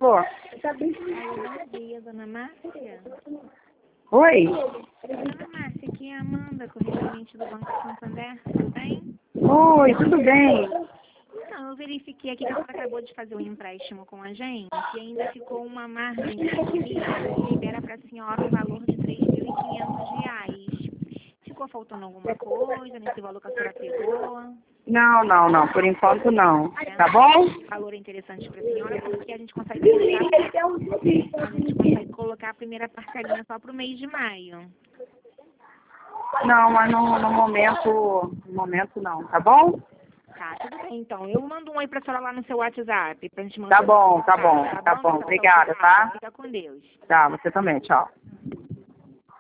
Pô. Bom dia, dona Márcia. Oi. Dona Márcia, aqui é a Amanda, correspondente do Banco Santander, tudo bem? Oi, tudo bem? Não, eu verifiquei aqui que a senhora acabou de fazer um empréstimo com a gente e ainda ficou uma margem disponível que libera para a senhora um valor de R$ 3.500. Ficou faltando alguma coisa nesse valor que a senhora pegou? Não, por enquanto não. Tá bom? O valor é interessante para a senhora porque a gente consegue colocar a primeira parcelinha só para o mês de maio. Não, mas no momento não, tá bom? Tá, tudo bem então. Eu mando um oi pra senhora lá no seu WhatsApp pra gente mandar. Tá bom. Então, Obrigada, tá? fica com Deus. Tá, você também, tchau.